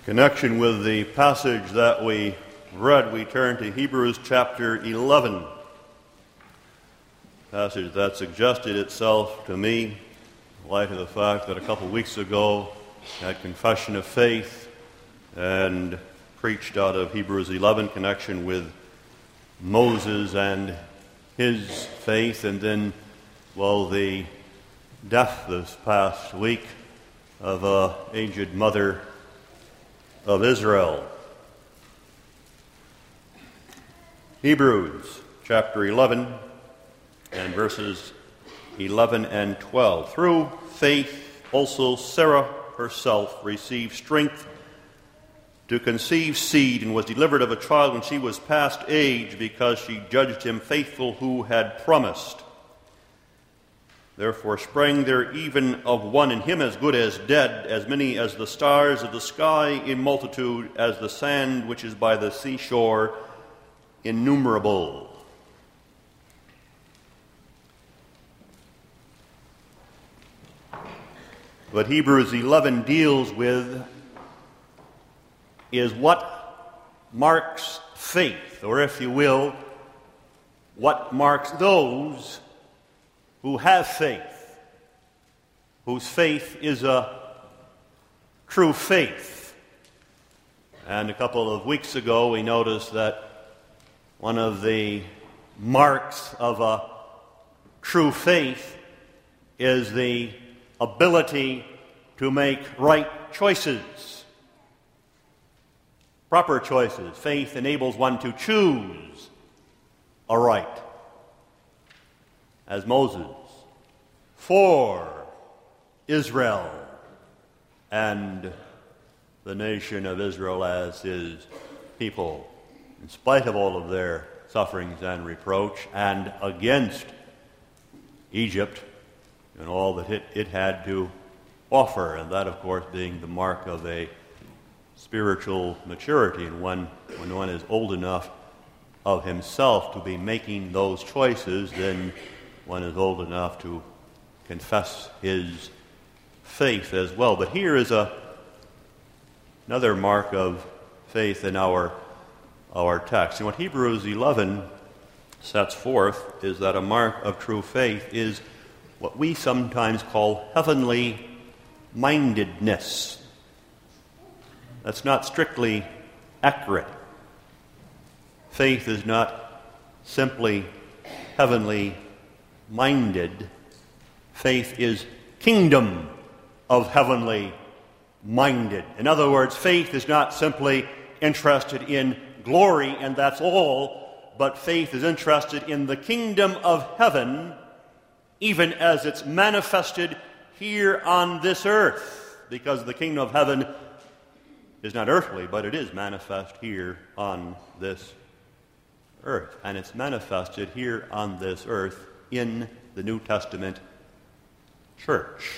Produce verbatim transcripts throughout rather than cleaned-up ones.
connection with the passage that we read, we turn to Hebrews chapter eleven. Passage that suggested itself to me in light of the fact that a couple weeks ago I had confession of faith and preached out of Hebrews eleven, connection with Moses and his faith, and then, well, the death this past week of a aged mother of Israel. Hebrews chapter eleven and verses eleven and twelve. Through faith also Sarah herself received strength to conceive seed and was delivered of a child when she was past age, because she judged him faithful who had promised. Therefore sprang there even of one in him as good as dead, as many as the stars of the sky in multitude, as the sand which is by the seashore innumerable. What Hebrews eleven deals with is what marks faith, or if you will, what marks those who have faith, whose faith is a true faith. And a couple of weeks ago we noticed that one of the marks of a true faith is the ability to make right choices, proper choices. Faith enables one to choose aright, as Moses, for Israel and the nation of Israel as his people, in spite of all of their sufferings and reproach, and against Egypt and all that it, it had to offer, and that, of course, being the mark of a spiritual maturity, and when, when one is old enough of himself to be making those choices, then one is old enough to confess his faith as well. But here is a another mark of faith in our our text. And what Hebrews eleven sets forth is that a mark of true faith is what we sometimes call heavenly mindedness. That's not strictly accurate. Faith is not simply heavenly minded. Faith is kingdom of heavenly minded. In other words, faith is not simply interested in glory and that's all, but faith is interested in the kingdom of heaven, even as it's manifested here on this earth, because the kingdom of heaven is not earthly, but it is manifest here on this earth. And it's manifested here on this earth in the New Testament church,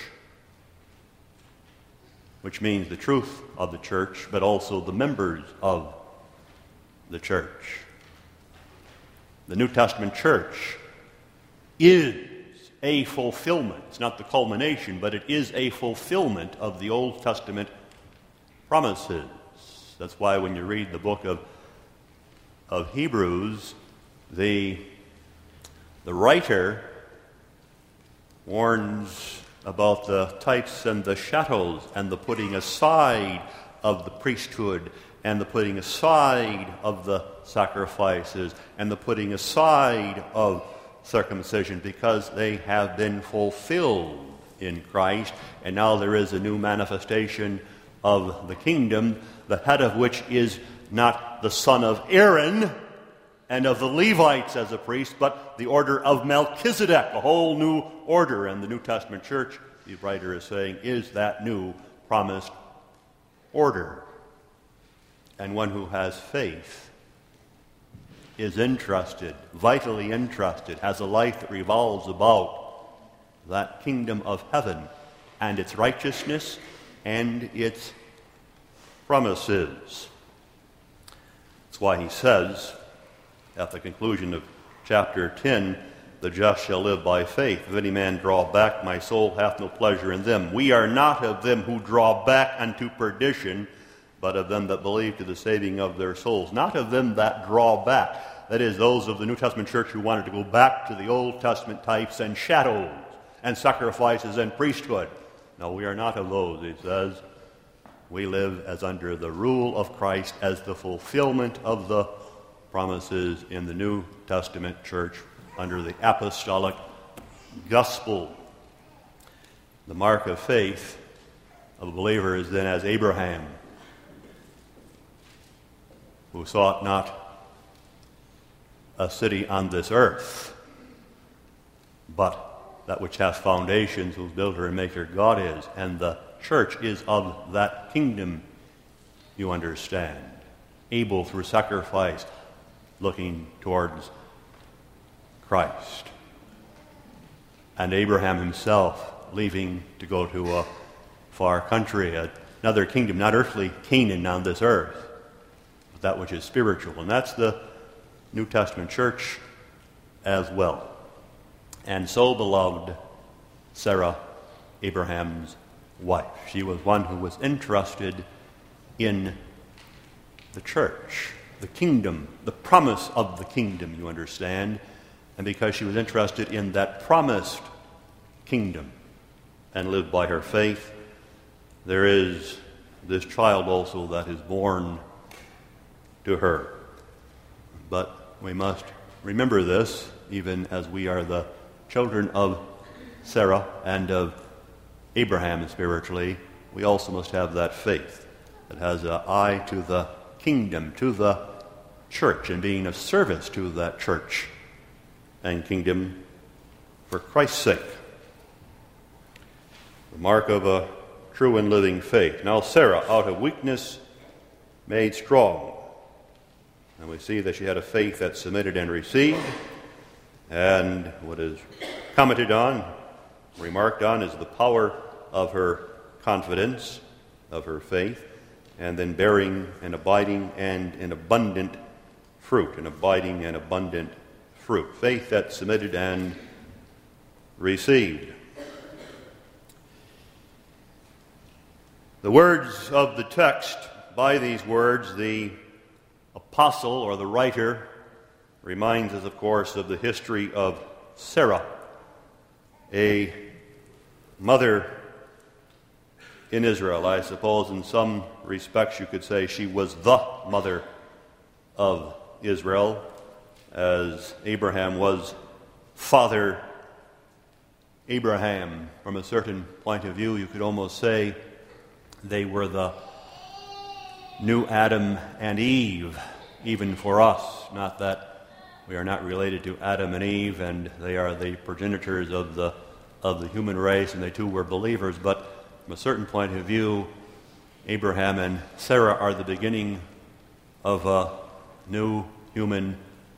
which means the truth of the church, but also the members of the church. The New Testament church is a fulfillment. It's not the culmination, but it is a fulfillment of the Old Testament promises. That's why when you read the book of, of Hebrews, the, the writer warns about the types and the shadows and the putting aside of the priesthood and the putting aside of the sacrifices and the putting aside of circumcision, because they have been fulfilled in Christ, and now there is a new manifestation of the kingdom, the head of which is not the son of Aaron and of the Levites as a priest, but the order of Melchizedek, a whole new order. And the New Testament church, the writer is saying, is that new promised order. And one who has faith is interested, vitally interested, has a life that revolves about that kingdom of heaven and its righteousness and its promises. That's why he says at the conclusion of chapter ten, the just shall live by faith. If any man draw back, my soul hath no pleasure in them. We are not of them who draw back unto perdition, but of them that believe to the saving of their souls, not of them that draw back. That is, those of the New Testament church who wanted to go back to the Old Testament types and shadows and sacrifices and priesthood. No, we are not of those, he says. We live as under the rule of Christ, as the fulfillment of the promises in the New Testament church under the apostolic gospel. The mark of faith of a believer is then as Abraham, who sought not a city on this earth, but that which hath foundations, whose builder and maker God is. And the church is of that kingdom, you understand. Able through sacrifice, looking towards Christ. And Abraham himself leaving to go to a far country, another kingdom, not earthly Canaan on this earth, but that which is spiritual. And that's the New Testament church as well. And so, beloved, Sarah, Abraham's wife, she was one who was interested in the church, the kingdom, the promise of the kingdom, you understand. And because she was interested in that promised kingdom and lived by her faith, there is this child also that is born to her. But we must remember this, even as we are the children of Sarah and of Abraham spiritually. We also must have that faith that has an eye to the kingdom, to the church, and being of service to that church and kingdom for Christ's sake. The mark of a true and living faith. Now Sarah, out of weakness, made strong. And we see that she had a faith that submitted and received. And what is commented on, remarked on, is the power of her confidence, of her faith, and then bearing and abiding and an abundant fruit, an abiding and abundant fruit. Faith that submitted and received. The words of the text, by these words, the apostle or the writer reminds us, of course, of the history of Sarah, a mother in Israel. I suppose in some respects you could say she was the mother of Israel, as Abraham was Father Abraham. From a certain point of view, you could almost say they were the new Adam and Eve, even for us. Not that we are not related to Adam and Eve, and they are the progenitors of the of the human race, and they too were believers. But from a certain point of view, Abraham and Sarah are the beginning of a new human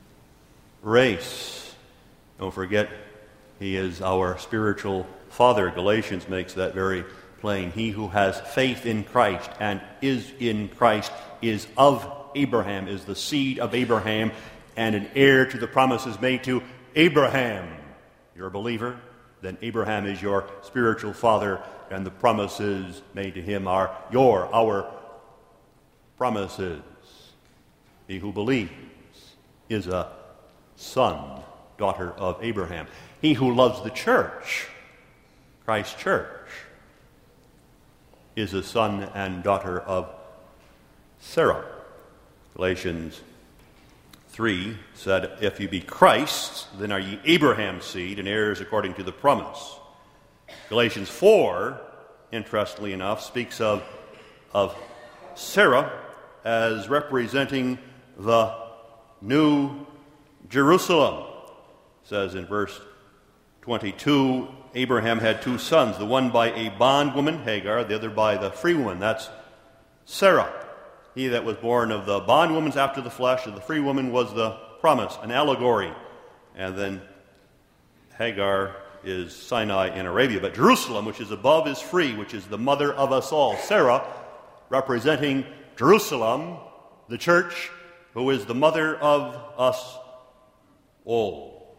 race. Don't forget, he is our spiritual father. Galatians makes that very plain. He who has faith in Christ and is in Christ is of Abraham, is the seed of Abraham, and an heir to the promises made to Abraham. You're a believer? Then Abraham is your spiritual father, and the promises made to him are your, our promises. He who believes is a son, daughter of Abraham. He who loves the church, Christ's church, is a son and daughter of Sarah. Galatians three said, if you be Christ's, then are ye Abraham's seed and heirs according to the promise. Galatians four, interestingly enough, speaks of, of Sarah as representing the new Jerusalem. It says in verse twenty-two, Abraham had two sons, the one by a bondwoman, Hagar, the other by the free woman. That's Sarah. He that was born of the bondwoman's after the flesh, and the free woman was the promise, an allegory. And then Hagar is Sinai in Arabia. But Jerusalem, which is above, is free, which is the mother of us all. Sarah, representing Jerusalem, the church, who is the mother of us all.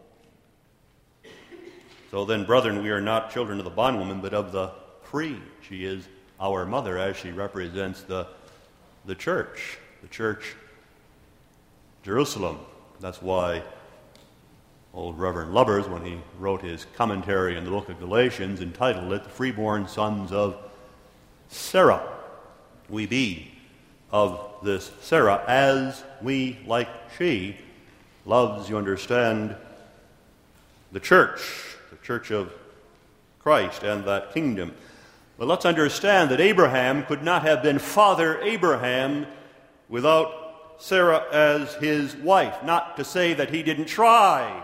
So then, brethren, we are not children of the bondwoman, but of the free. She is our mother, as she represents the the church, the church, Jerusalem. That's why old Reverend Lubbers, when he wrote his commentary in the book of Galatians, entitled it, The Freeborn Sons of Sarah. We be of this Sarah, as we, like she, loves, you understand, the church, the church of Christ and that kingdom. But let's understand that Abraham could not have been Father Abraham without Sarah as his wife. Not to say that he didn't try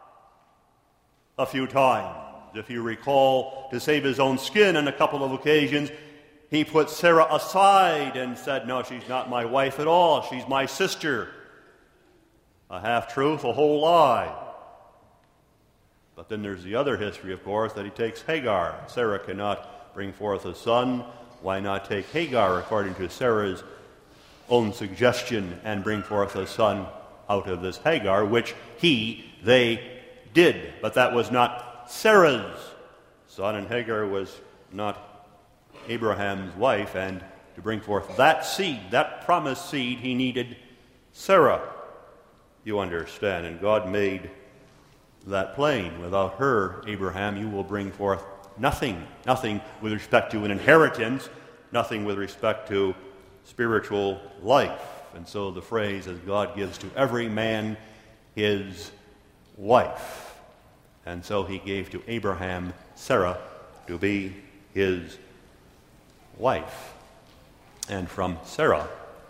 a few times. If you recall, to save his own skin on a couple of occasions, he put Sarah aside and said, no, she's not my wife at all. She's my sister. A half-truth, a whole lie. But then there's the other history, of course, that he takes Hagar. Sarah cannot bring forth a son. Why not take Hagar, according to Sarah's own suggestion, and bring forth a son out of this Hagar, which he, they did. But that was not Sarah's son, and Hagar was not Abraham's wife, and to bring forth that seed, that promised seed, he needed Sarah, you understand. And God made that plain. Without her, Abraham, you will bring forth nothing. Nothing with respect to an inheritance, nothing with respect to spiritual life. And so the phrase, as God gives to every man his wife. And so he gave to Abraham Sarah to be his wife. And from Sarah,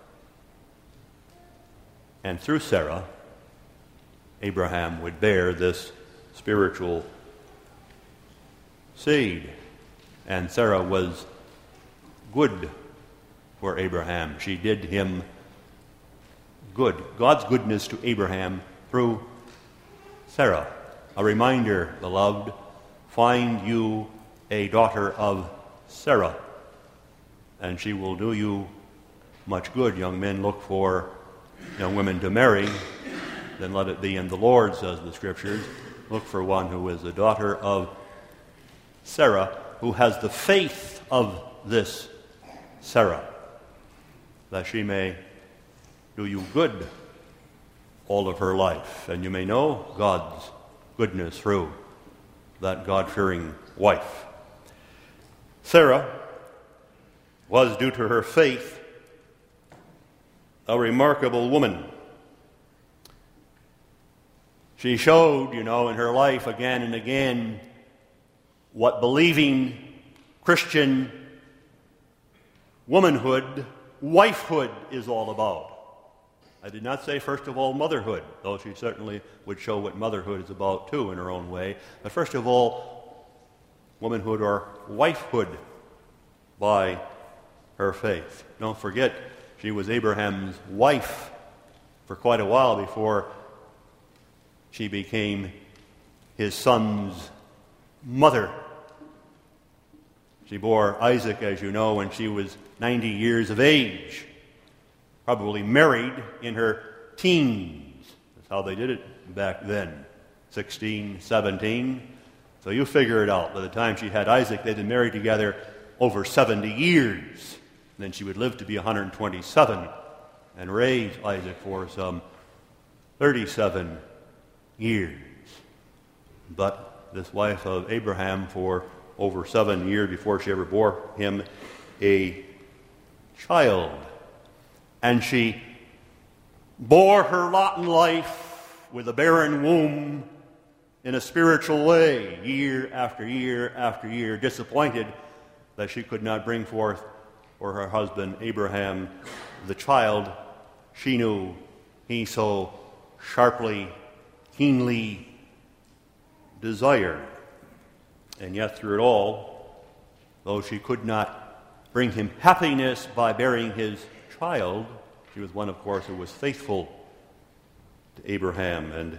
and through Sarah, Abraham would bear this spiritual seed. And Sarah was good for Abraham. She did him good. God's goodness to Abraham through Sarah. A reminder, beloved, find you a daughter of Sarah, and she will do you much good. Young men, look for young women to marry, then let it be in the Lord, says the Scriptures. Look for one who is the daughter of Sarah, who has the faith of this Sarah, that she may do you good all of her life, and you may know God's goodness through that God-fearing wife. Sarah was, due to her faith, a remarkable woman. She showed, you know, in her life again and again what believing Christian womanhood, wifehood is all about. I did not say, first of all, motherhood, though she certainly would show what motherhood is about, too, in her own way. But first of all, womanhood or wifehood by her faith. Don't forget, she was Abraham's wife for quite a while before she became his son's mother. She bore Isaac, as you know, when she was ninety years of age. Probably married in her teens. That's how they did it back then. sixteen, seventeen. So you figure it out. By the time she had Isaac, they'd been married together over seventy years. And then she would live to be one hundred twenty-seven and raise Isaac for some thirty-seven years. But this wife of Abraham, for over seven years before she ever bore him a child, and she bore her lot in life with a barren womb in a spiritual way, year after year after year, disappointed that she could not bring forth for her husband Abraham the child she knew he so sharply, keenly desired. And yet through it all, though she could not bring him happiness by bearing his child, she was one, of course, who was faithful to Abraham, and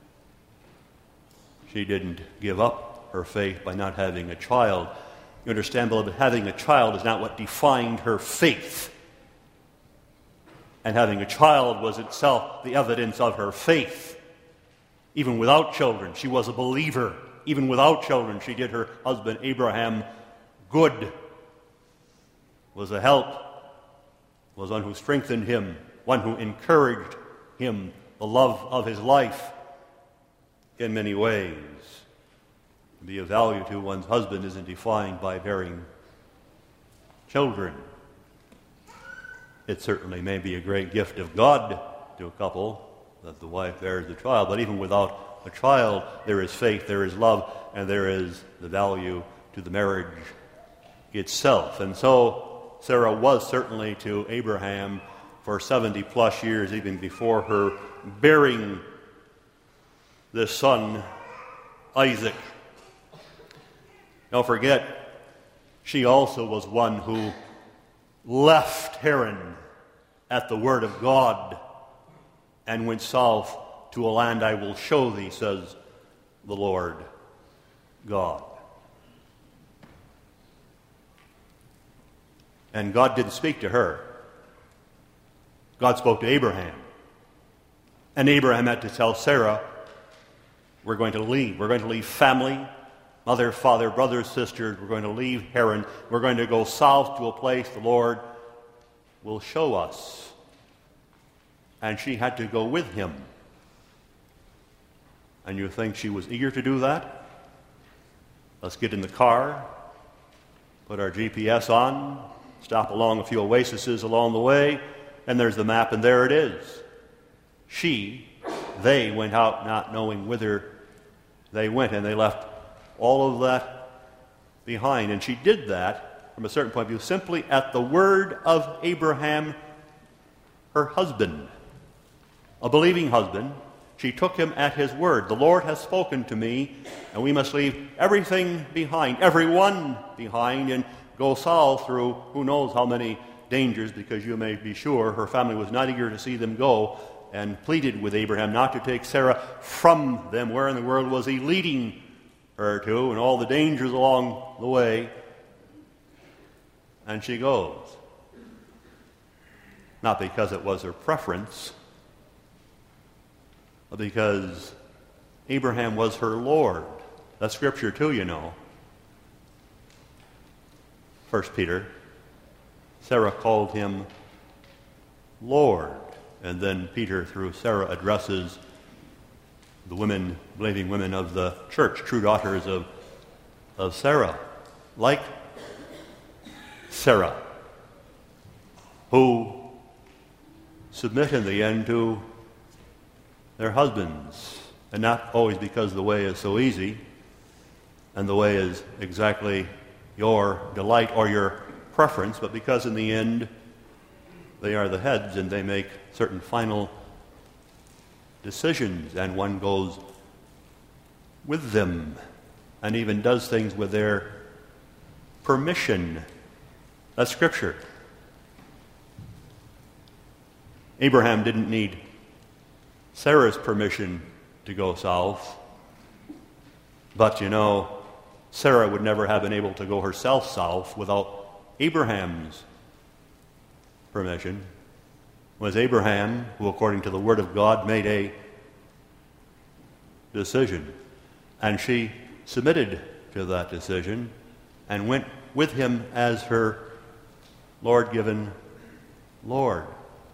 she didn't give up her faith by not having a child. You understand, beloved, having a child is not what defined her faith. And having a child was itself the evidence of her faith. Even without children, she was a believer. Even without children, she did her husband Abraham good, was a help was one who strengthened him, one who encouraged him, the love of his life in many ways. To be of value to one's husband isn't defined by bearing children. It certainly may be a great gift of God to a couple that the wife bears the child, but even without a child, there is faith, there is love, and there is the value to the marriage itself. And so Sarah was certainly to Abraham for seventy plus years, even before her bearing this son, Isaac. Don't forget, she also was one who left Haran at the word of God and went south to a land I will show thee, says the Lord God. And God didn't speak to her. God spoke to Abraham. And Abraham had to tell Sarah, we're going to leave. We're going to leave family, mother, father, brothers, sisters. We're going to leave Haran. We're going to go south to a place the Lord will show us. And she had to go with him. And you think she was eager to do that? Let's get in the car, put our G P S on, stop along a few oases along the way, and there's the map, and there it is. She, they went out not knowing whither they went, and they left all of that behind. And she did that, from a certain point of view, simply at the word of Abraham, her husband, a believing husband. She took him at his word. The Lord has spoken to me, and we must leave everything behind, everyone behind, and go south through who knows how many dangers, because you may be sure her family was not eager to see them go, and pleaded with Abraham not to take Sarah from them. Where in the world was he leading her to, and all the dangers along the way? And she goes. Not because it was her preference, but because Abraham was her Lord. That's Scripture too, you know. First Peter, Sarah called him Lord. And then Peter, through Sarah, addresses the women, believing women of the church, true daughters of, of Sarah, like Sarah, who submit in the end to their husbands, and not always because the way is so easy and the way is exactly your delight or your preference, but because in the end they are the heads and they make certain final decisions, and one goes with them and even does things with their permission. That's Scripture. Abraham didn't need Sarah's permission to go south, but you know, Sarah would never have been able to go herself south without Abraham's permission. It was Abraham who, according to the Word of God, made a decision, and she submitted to that decision and went with him as her Lord-given Lord.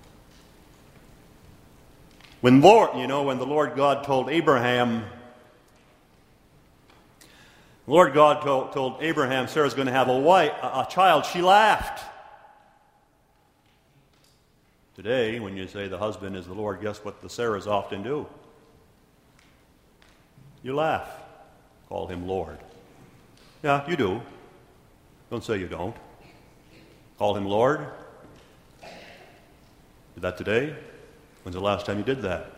When Lord, you know, when the Lord God told Abraham, the Lord God told, told Abraham Sarah's going to have a wife, a, a child, she laughed. Today, when you say the husband is the Lord, guess what the Sarahs often do? You laugh. Call him Lord. Yeah, you do. Don't say you don't. Call him Lord. Did that today? When's the last time you did that?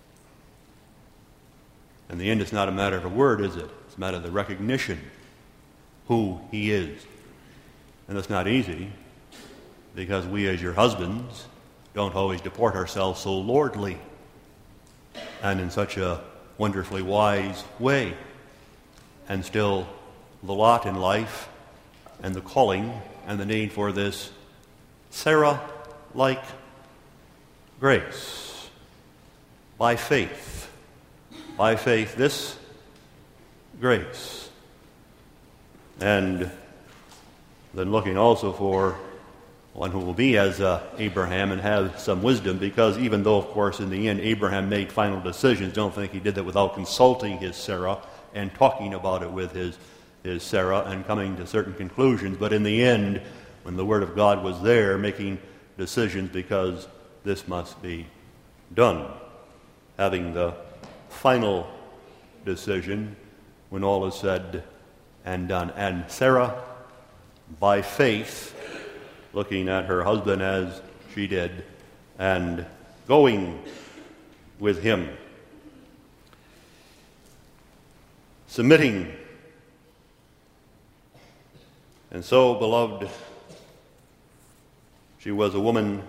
In the end, it's not a matter of a word, is it? It's a matter of the recognition who he is. And that's not easy, because we as your husbands don't always deport ourselves so lordly and in such a wonderfully wise way. And still, the lot in life and the calling and the need for this Sarah-like grace, by faith, by faith, this grace. And then looking also for one who will be as uh, Abraham and have some wisdom, because even though, of course, in the end Abraham made final decisions, don't think he did that without consulting his Sarah and talking about it with his, his Sarah and coming to certain conclusions. But in the end, when the Word of God was there, making decisions because this must be done, having the final decision when all is said and done. And Sarah, by faith, looking at her husband as she did, and going with him, submitting. And so, beloved, she was a woman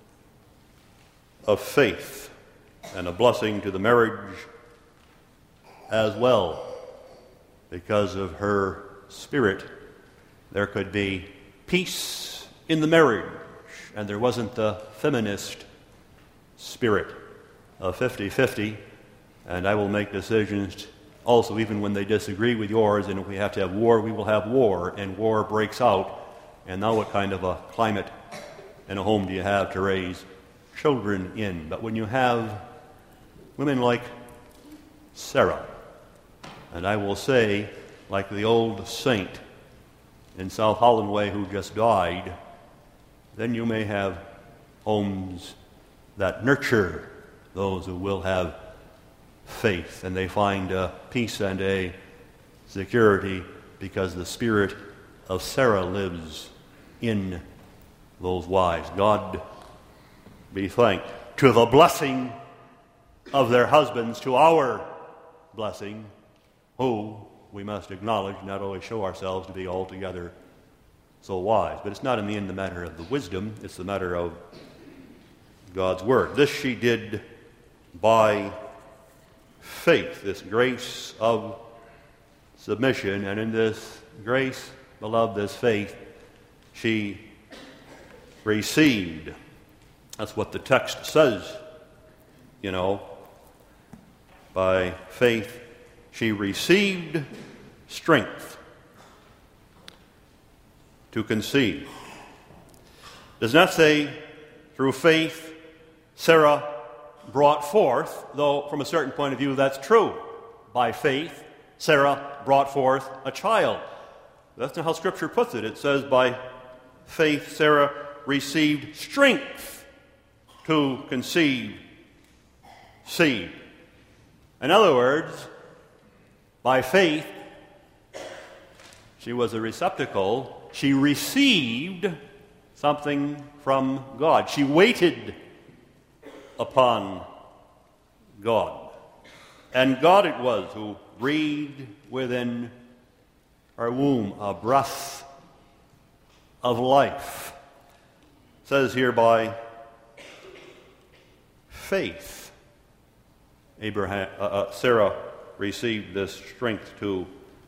of faith and a blessing to the marriage as well. Because of her spirit, there could be peace in the marriage, and there wasn't the feminist spirit of fifty-fifty, and I will make decisions also even when they disagree with yours, and if we have to have war, we will have war, and war breaks out, and now what kind of a climate and a home do you have to raise children in? But when you have women like Sarah, and I will say, like the old saint in South Holland Way who just died, then you may have homes that nurture those who will have faith, and they find a peace and a security because the spirit of Sarah lives in those wives. God be thanked. To the blessing of their husbands, to our blessing, who we must acknowledge not always show ourselves to be altogether so wise. But it's not in the end the matter of the wisdom, it's the matter of God's Word. This she did by faith, this grace of submission, and in this grace, beloved, this faith, she received. That's what the text says, you know. By faith, she received strength to conceive. Does not say through faith Sarah brought forth, though from a certain point of view that's true. By faith, Sarah brought forth a child. That's not how Scripture puts it. It says by faith Sarah received strength to conceive seed. In other words, by faith, she was a receptacle. She received something from God. She waited upon God. And God it was who breathed within her womb a breath of life. It says here, by faith, Abraham, uh, uh, Sarah received this strength to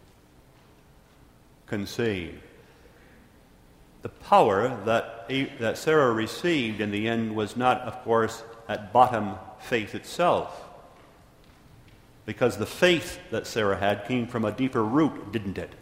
conceive. The power that, that Sarah received in the end was not, of course, at bottom faith itself, because the faith that Sarah had came from a deeper root, didn't it?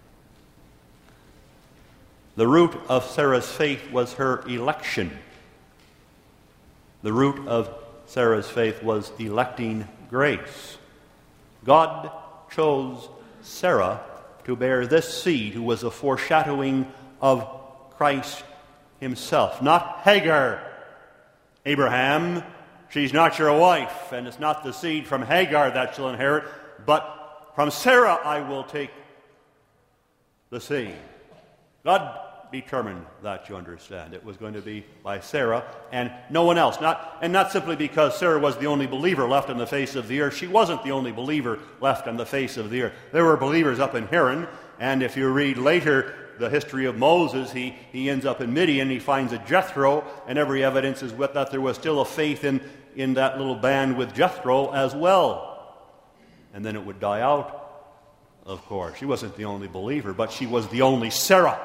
The root of Sarah's faith was her election. The root of Sarah's faith was electing grace. God chose Sarah to bear this seed, who was a foreshadowing of Christ himself. Not Hagar, Abraham. She's not your wife, and it's not the seed from Hagar that shall inherit, but from Sarah I will take the seed. God determined that, you understand. It was going to be by Sarah and no one else. Not, and not simply because Sarah was the only believer left on the face of the earth. She wasn't the only believer left on the face of the earth. There were believers up in Haran, and if you read later the history of Moses, he, he ends up in Midian, he finds a Jethro, and every evidence is with that there was still a faith in, in that little band with Jethro as well. And then it would die out, of course. She wasn't the only believer, but she was the only Sarah,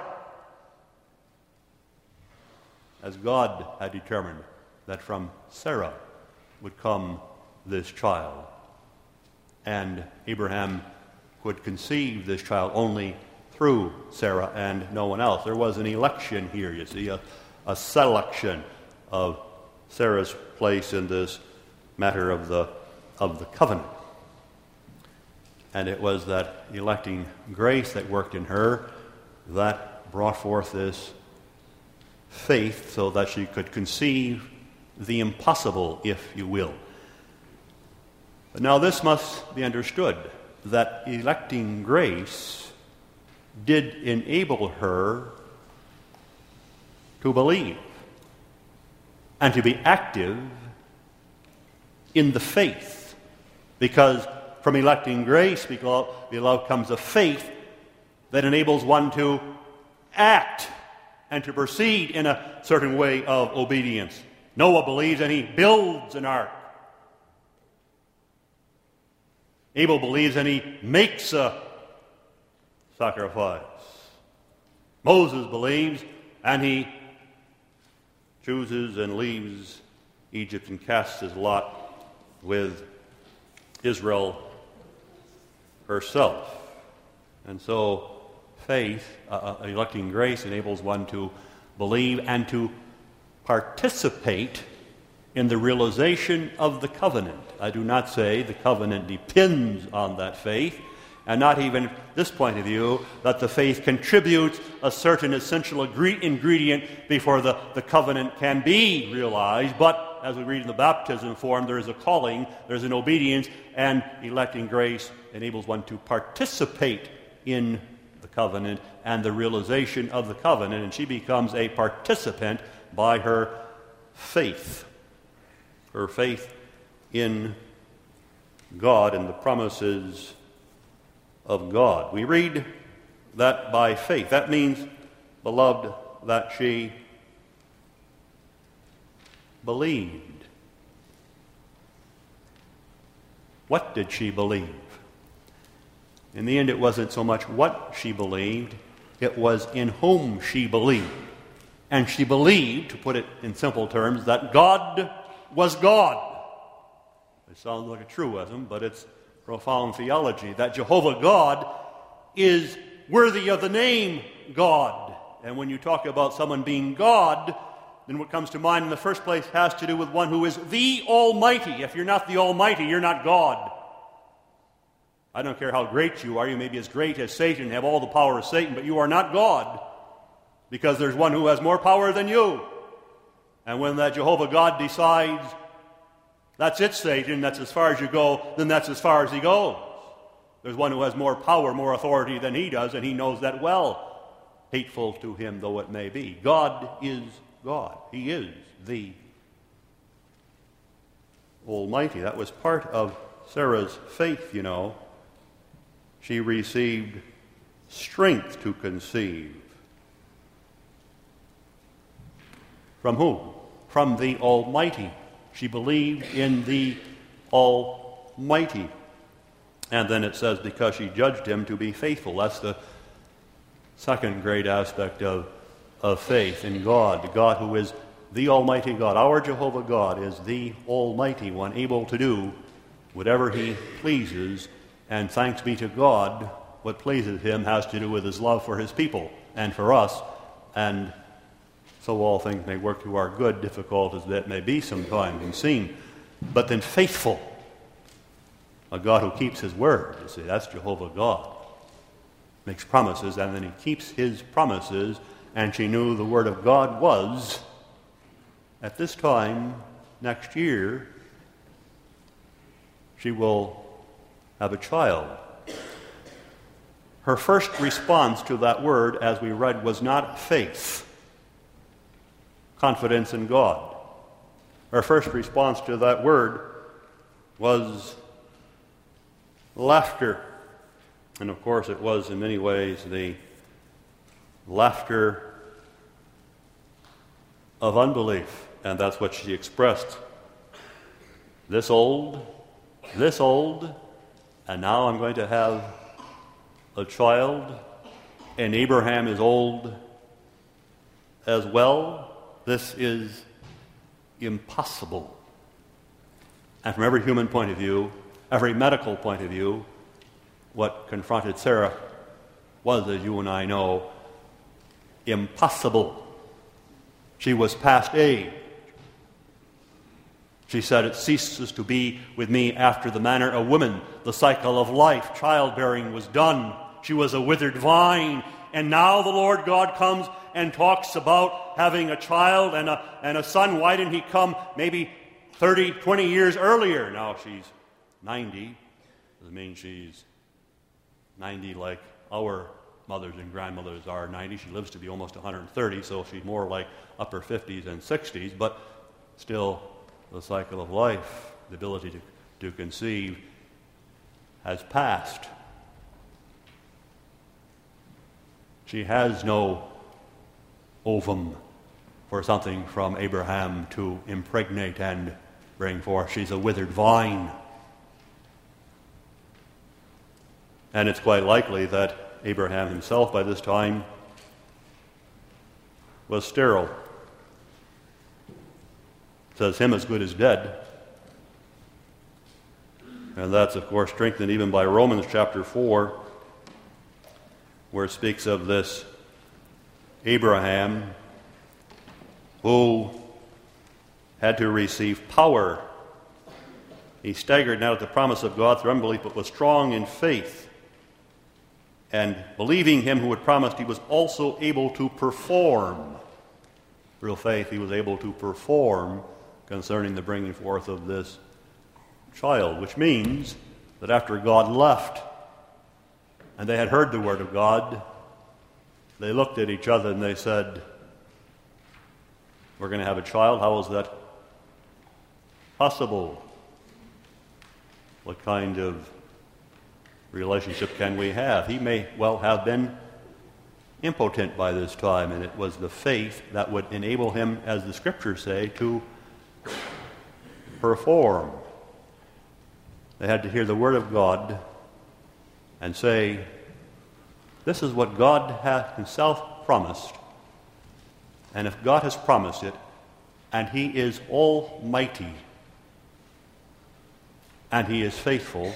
as God had determined that from Sarah would come this child. And Abraham could conceive this child only through Sarah and no one else. There was an election here, you see, a, a selection of Sarah's place in this matter of the of the covenant. And it was that electing grace that worked in her that brought forth this faith so that she could conceive the impossible, if you will. But now this must be understood, that electing grace did enable her to believe and to be active in the faith. Because from electing grace, beloved, comes a faith that enables one to act and to proceed in a certain way of obedience. Noah believes and he builds an ark. Abel believes and he makes a sacrifice. Moses believes and he chooses and leaves Egypt and casts his lot with Israel herself. And so faith, uh, electing grace, enables one to believe and to participate in the realization of the covenant. I do not say the covenant depends on that faith, and not even this point of view, that the faith contributes a certain essential ingredient before the, the covenant can be realized. But as we read in the baptism form, there is a calling, there's an obedience, and electing grace enables one to participate in the covenant and the realization of the covenant, and she becomes a participant by her faith. Her faith in God and the promises of God. We read that by faith. That means, beloved, that she believed. What did she believe? In the end, it wasn't so much what she believed, it was in whom she believed. And she believed, to put it in simple terms, that God was God. It sounds like a truism, but it's profound theology, that Jehovah God is worthy of the name God. And when you talk about someone being God, then what comes to mind in the first place has to do with one who is the Almighty. If you're not the Almighty, you're not God. I don't care how great you are. You may be as great as Satan, have all the power of Satan, but you are not God, because there's one who has more power than you. And when that Jehovah God decides, that's it, Satan, that's as far as you go, then that's as far as he goes. There's one who has more power, more authority than he does, and he knows that well, hateful to him though it may be. God is God. He is the Almighty. That was part of Sarah's faith, you know. She received strength to conceive. From whom? From the Almighty. She believed in the Almighty. And then it says, because she judged him to be faithful. That's the second great aspect of, of faith in God. God who is the Almighty God. Our Jehovah God is the Almighty One, able to do whatever he pleases. And thanks be to God, what pleases him has to do with his love for his people and for us. And so all things may work to our good, difficult as that may be sometimes and seem. But then faithful, a God who keeps his word. You see, that's Jehovah God. Makes promises, and then he keeps his promises. And she knew the word of God was, at this time next year, she will have a child. Her first response to that word, as we read, was not faith, confidence in God. Her first response to that word was laughter. And of course it was in many ways the laughter of unbelief. And that's what she expressed. This old, this old, and now I'm going to have a child, and Abraham is old as well. This is impossible. And from every human point of view, every medical point of view, what confronted Sarah was, as you and I know, impossible. She was past age. She said, it ceases to be with me after the manner of women. The cycle of life, childbearing, was done. She was a withered vine. And now the Lord God comes and talks about having a child and a, and a son. Why didn't he come maybe thirty, twenty years earlier? Now she's ninety. Doesn't mean she's ninety like our mothers and grandmothers are ninety. She lives to be almost one hundred thirty, so she's more like upper fifties and sixties, but still the cycle of life, the ability to, to conceive, has passed. She has no ovum for something from Abraham to impregnate and bring forth. She's a withered vine. And it's quite likely that Abraham himself by this time was sterile. It says him as good as dead. And that's, of course, strengthened even by Romans chapter four, where it speaks of this Abraham who had to receive power. He staggered not at the promise of God through unbelief, but was strong in faith. And believing him who had promised, he was also able to perform. Through faith, he was able to perform concerning the bringing forth of this child, which means that after God left and they had heard the word of God, they looked at each other and they said, we're going to have a child. How is that possible? What kind of relationship can we have? He may well have been impotent by this time, and it was the faith that would enable him, as the scriptures say, to perform. They had to hear the word of God and say, this is what God hath himself promised. And if God has promised it, and he is almighty, and he is faithful,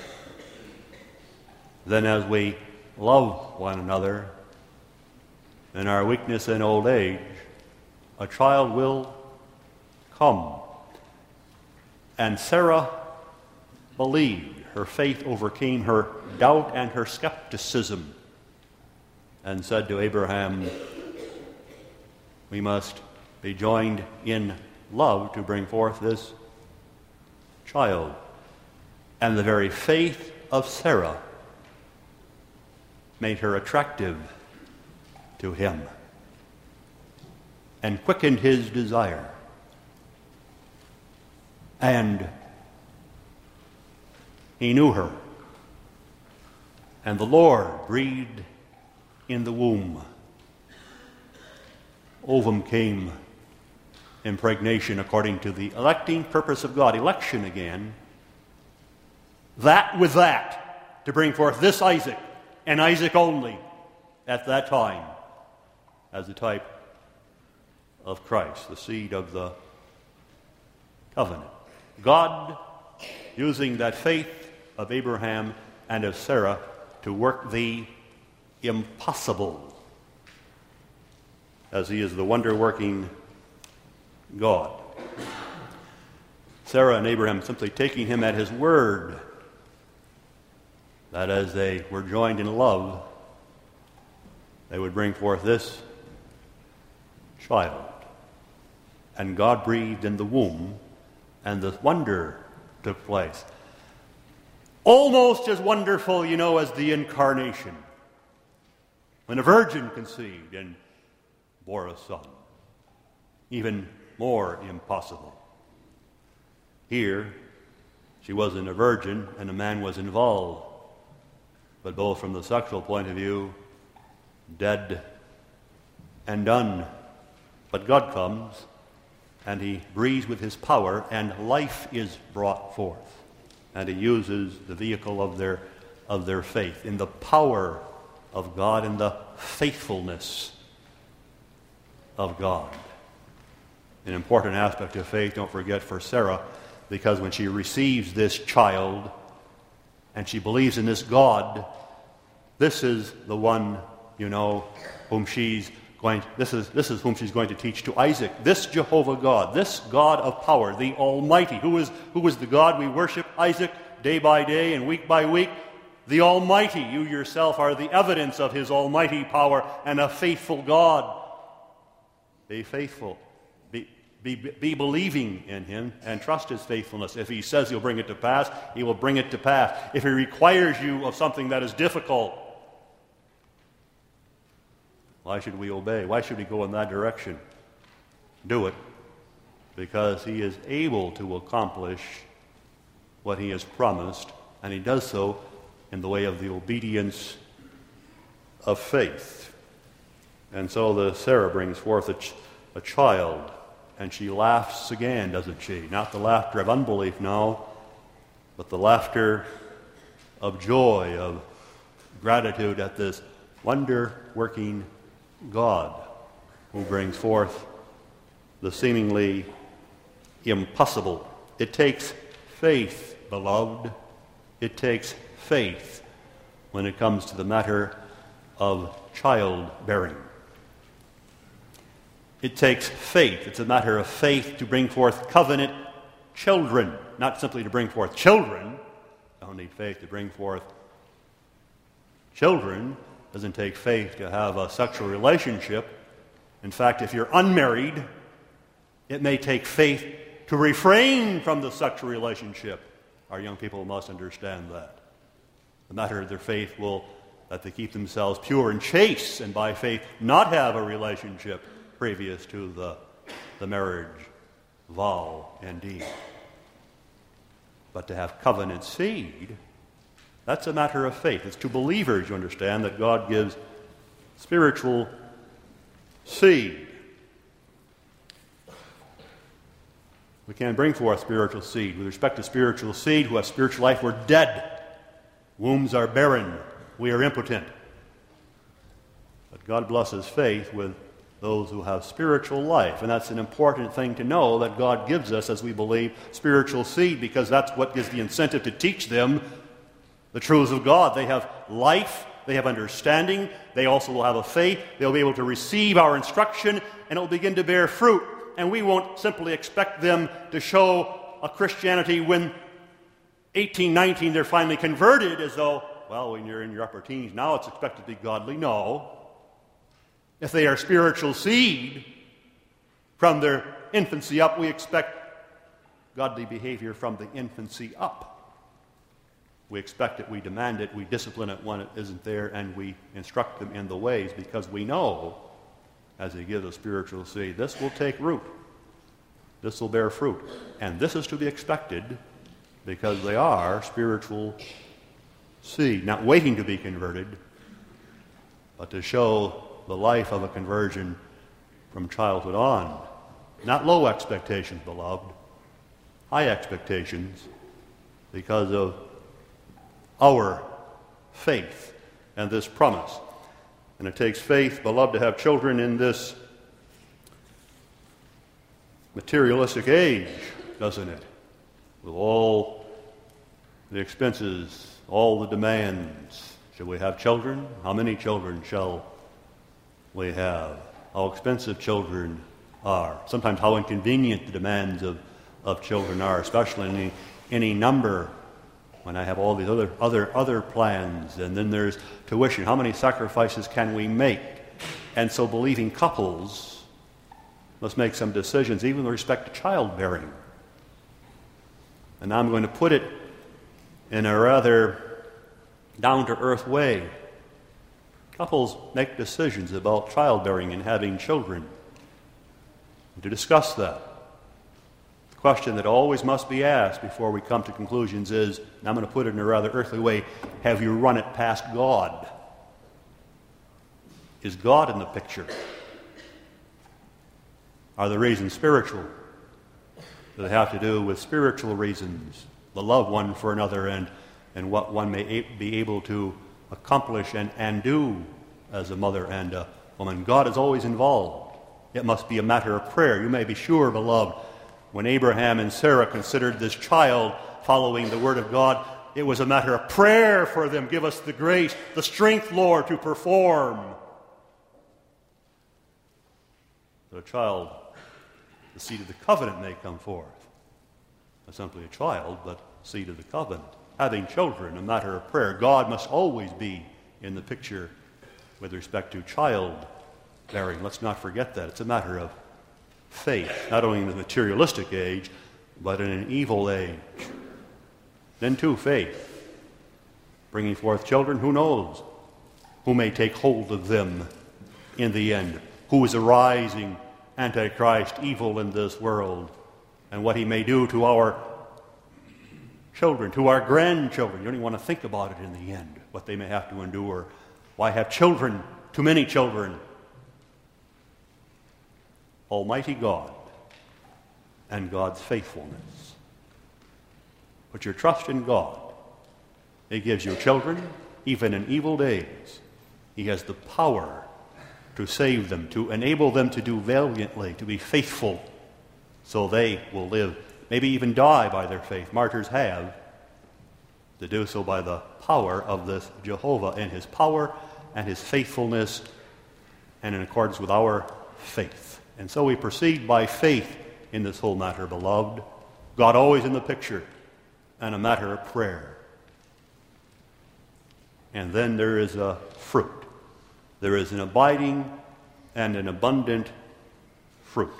then as we love one another in our weakness and old age, a child will come. And Sarah believed. Her faith overcame her doubt and her skepticism, and said to Abraham, we must be joined in love to bring forth this child. And the very faith of Sarah made her attractive to him and quickened his desire. And he knew her. And the Lord breathed in the womb. Ovum came, impregnation according to the electing purpose of God. Election again. That with that, to bring forth this Isaac, and Isaac only, at that time, as the type of Christ, the seed of the covenant. God using that faith of Abraham and of Sarah to work the impossible, as he is the wonder-working God. Sarah and Abraham simply taking him at his word, that as they were joined in love, they would bring forth this child. And God breathed in the womb, and the wonder took place. Almost as wonderful, you know, as the incarnation, when a virgin conceived and bore a son. Even more impossible. Here, she wasn't a virgin, and a man was involved. But both from the sexual point of view, dead and done. But God comes, and he breathes with his power, and life is brought forth. And he uses the vehicle of their, of their faith in the power of God and the faithfulness of God. An important aspect of faith, don't forget, for Sarah, because when she receives this child and she believes in this God, this is the one, you know, whom she's going, this is, this is whom she's going to teach to Isaac. This Jehovah God, this God of power, the Almighty, who is, who is the God we worship, Isaac, day by day and week by week. The Almighty, you yourself are the evidence of his almighty power and a faithful God. Be faithful. Be, be, be believing in him and trust his faithfulness. If he says he'll bring it to pass, he will bring it to pass. If he requires you of something that is difficult, why should we obey? Why should we go in that direction? Do it because he is able to accomplish what he has promised, and he does so in the way of the obedience of faith. And so the Sarah brings forth a, ch- a child, and she laughs again, doesn't she? Not the laughter of unbelief now, but the laughter of joy, of gratitude at this wonder-working God who brings forth the seemingly impossible. It takes faith, beloved. It takes faith when it comes to the matter of childbearing. It takes faith. It's a matter of faith to bring forth covenant children, not simply to bring forth children. You don't need faith to bring forth children. It doesn't take faith to have a sexual relationship. In fact, if you're unmarried, it may take faith to refrain from the sexual relationship. Our young people must understand that. The matter of their faith will that they keep themselves pure and chaste, and by faith not have a relationship previous to the, the marriage vow and deed. But to have covenant seed, that's a matter of faith. It's to believers, you understand, that God gives spiritual seed. We can't bring forth spiritual seed. With respect to spiritual seed, who have spiritual life, we're dead. Wombs are barren. We are impotent. But God blesses faith with those who have spiritual life. And that's an important thing to know, that God gives us, as we believe, spiritual seed, because that's what gives the incentive to teach them the truths of God. They have life. They have understanding. They also will have a faith. They'll be able to receive our instruction, and it will begin to bear fruit. And we won't simply expect them to show a Christianity when eighteen, nineteen, they're finally converted, as though, well, when you're in your upper teens, now it's expected to be godly. No. If they are spiritual seed, from their infancy up, we expect godly behavior from the infancy up. We expect it, we demand it, we discipline it when it isn't there, and we instruct them in the ways, because we know, as they give the spiritual seed, this will take root. This will bear fruit. And this is to be expected because they are spiritual seed, not waiting to be converted, but to show the life of a conversion from childhood on. Not low expectations, beloved, high expectations, because of our faith and this promise. And it takes faith, beloved, to have children in this materialistic age, doesn't it? With all the expenses, all the demands. Shall we have children? How many children shall we have? How expensive children are. Sometimes how inconvenient the demands of, of children are, especially in any, any number. When I have all these other, other, other plans, and then there's tuition. How many sacrifices can we make? And so believing couples must make some decisions, even with respect to childbearing. And I'm going to put it in a rather down-to-earth way. Couples make decisions about childbearing and having children. And to discuss that, the question that always must be asked before we come to conclusions is, and I'm going to put it in a rather earthly way, have you run it past God? Is God in the picture? Are the reasons spiritual? Do they have to do with spiritual reasons, the love one for another, and, and what one may a- be able to accomplish and, and do as a mother and a woman? God is always involved. It must be a matter of prayer. You may be sure, beloved, when Abraham and Sarah considered this child following the Word of God, it was a matter of prayer for them. Give us the grace, the strength, Lord, to perform. that a child, the seed of the covenant, may come forth. Not simply a child, but seed of the covenant. Having children, a matter of prayer. God must always be in the picture with respect to child-bearing. Let's not forget that. It's a matter of faith, not only in the materialistic age, but in an evil age. Then, too, faith. Bringing forth children, who knows who may take hold of them in the end, who is a rising Antichrist, evil in this world, and what he may do to our children, to our grandchildren. You don't even want to think about it in the end, what they may have to endure. Why have children, too many children? Almighty God and God's faithfulness. Put your trust in God. He gives you children, even in evil days. He has the power to save them, to enable them to do valiantly, to be faithful, so they will live, maybe even die by their faith. Martyrs have, to do so by the power of this Jehovah and his power and his faithfulness and in accordance with our faith. And so we proceed by faith in this whole matter, beloved. God always in the picture and a matter of prayer. And then there is a fruit. There is an abiding and an abundant fruit.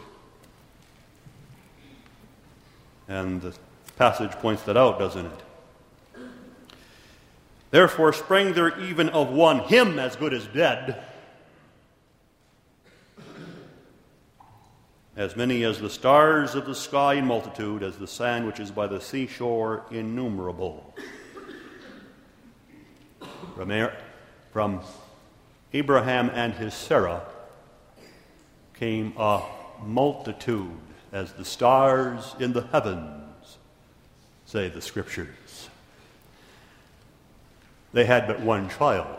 And the passage points that out, doesn't it? Therefore sprang there even of one, him as good as dead, as many as the stars of the sky in multitude, as the sand which is by the seashore innumerable. From, from Abraham and his Sarah came a multitude, as the stars in the heavens, say the Scriptures. They had but one child,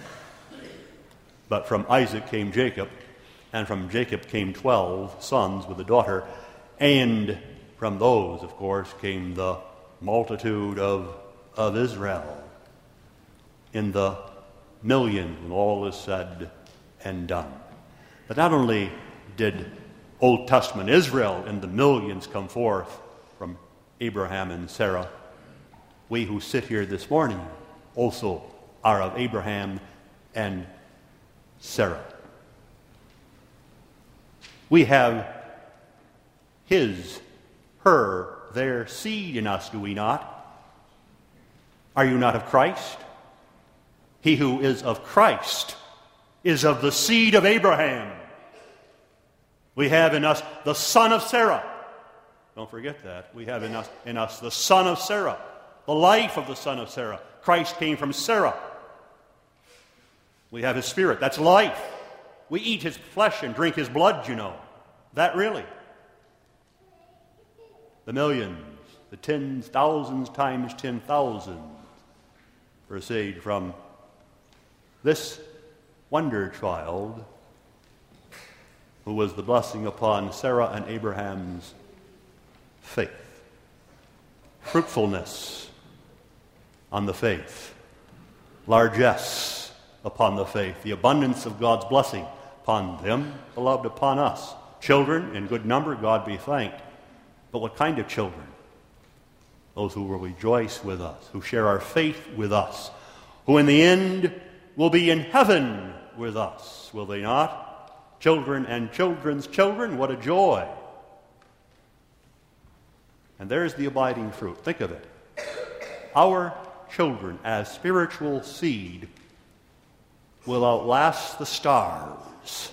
but from Isaac came Jacob, and from Jacob came twelve sons with a daughter, and from those, of course, came the multitude of, of Israel in the million when all is said and done. But not only did Old Testament Israel in the millions come forth from Abraham and Sarah, we who sit here this morning also are of Abraham and Sarah. We have his, her, their seed in us, do we not? Are you not of Christ? He who is of Christ is of the seed of Abraham. We have in us the son of Sarah. Don't forget that. We have in us, in us the son of Sarah, the life of the son of Sarah. Christ came from Sarah. We have his spirit. That's life. We eat his flesh and drink his blood, you know. That really. The millions, the tens, thousands times ten thousands proceed from this wonder child who was the blessing upon Sarah and Abraham's faith. Fruitfulness on the faith. Largesse upon the faith. The abundance of God's blessing upon them, beloved, upon us. Children in good number, God be thanked. But what kind of children? Those who will rejoice with us, who share our faith with us, who in the end will be in heaven with us, will they not? Children and children's children, what a joy. And there's the abiding fruit. Think of it. Our children, as spiritual seed, will outlast the stars.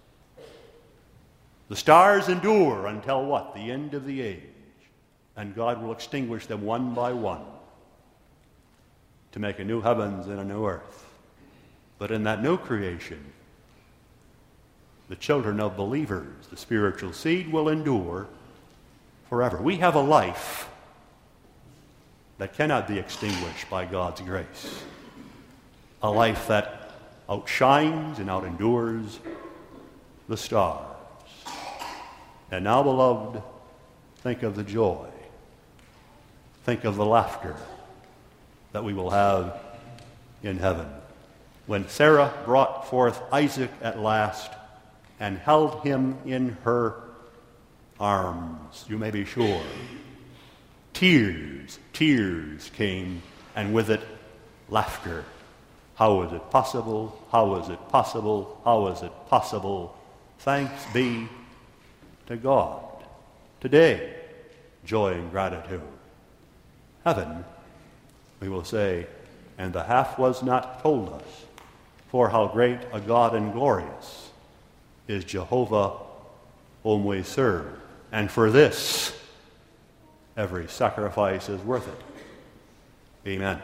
The stars endure until what? The end of the age. And God will extinguish them one by one to make a new heavens and a new earth. But in that new creation, the children of believers, the spiritual seed, will endure forever. We have a life that cannot be extinguished by God's grace. A life that outshines and outendures the stars. And now, beloved, think of the joy. Think of the laughter that we will have in heaven. When Sarah brought forth Isaac at last, and held him in her arms, you may be sure. Tears, tears came, and with it, laughter. How is it possible? How is it possible? How is it possible? Thanks be to God. Today, joy and gratitude. Heaven, we will say, and the half was not told us, for how great a God and glorious is Jehovah whom we serve. And for this, every sacrifice is worth it. Amen.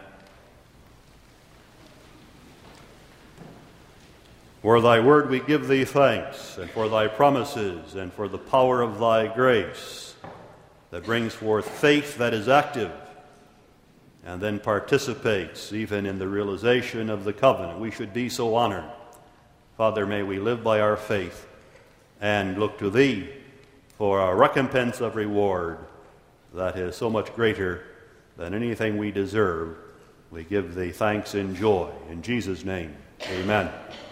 For thy word we give thee thanks, and for thy promises, and for the power of thy grace that brings forth faith that is active and then participates even in the realization of the covenant. We should be so honored. Father, may we live by our faith and look to thee for a recompense of reward that is so much greater than anything we deserve. We give thee thanks and joy. In Jesus' name, amen.